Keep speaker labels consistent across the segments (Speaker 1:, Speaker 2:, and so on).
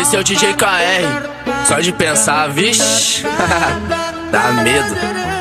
Speaker 1: Esse é o DJ KR, só de pensar, vixe, dá medo.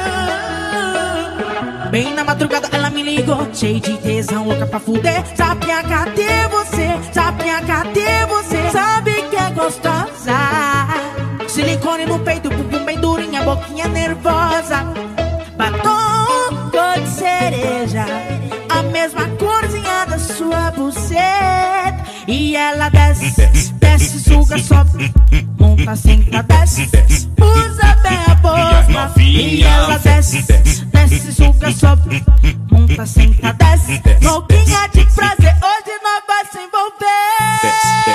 Speaker 2: Bem na madrugada ela me ligou, cheio de tesão, louca pra fuder. Sapinha, cadê você? Sapinha, cadê você? Sabe que é gostosa. Silicone no peito, bumbum bem durinha, boquinha nervosa. Batom cor de cereja, a mesma corzinha da sua buceta. E ela desce, desce, suga, sobe, monta, senta, desce, usa bem a boca. E ela desce, desce, suga, sobe, monta, senta, desce, louquinha de prazer, hoje nós vai se envolver.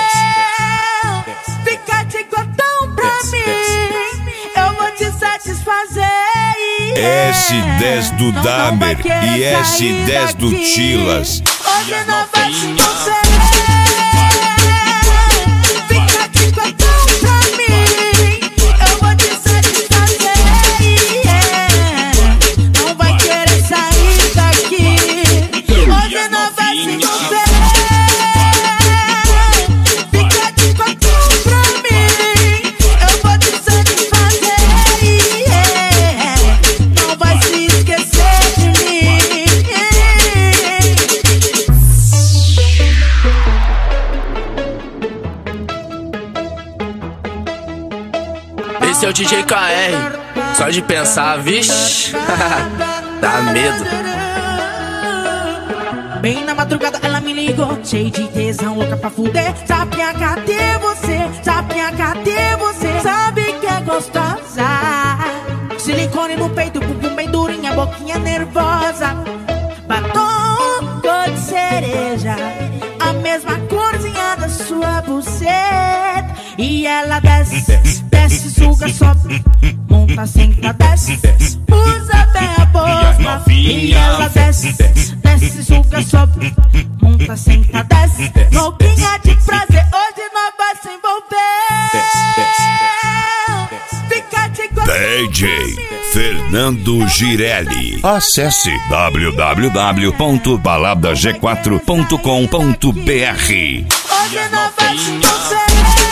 Speaker 2: Fica de gotão pra mim, eu vou te satisfazer.
Speaker 3: S10 do Damer e S10 do Chilas.
Speaker 2: Hoje nós vai se envolver. Fica de gotão pra mim, eu vou te satisfazer. Não vai querer sair daqui. Hoje nós vai se envolver. Fica de gotão pra mim, eu vou te satisfazer. Não vai se esquecer de mim.
Speaker 1: Esse é o DJ KR, só de pensar, vixe, dá medo.
Speaker 2: Bem na madrugada ela me ligou, cheio de tesão, louca pra fuder. Sapinha, cadê você? Sapinha, cadê você? Sabe que é gostosa. Silicone no peito, bumbum bem durinha, boquinha nervosa. Batom cor de cereja, a mesma corzinha da sua buceta. E ela desce, desce, suga, sobe, monta, senta, desce, usa bem a boca. E ela desce, desce, suga, sobe, monta, senta, desce, louquinha de prazer, hoje nós vai se envolver. Fica de gotão
Speaker 3: DJ Fernando Girelli. Acesse www.baladag4.com.br.
Speaker 2: Hoje nós vai se envolver.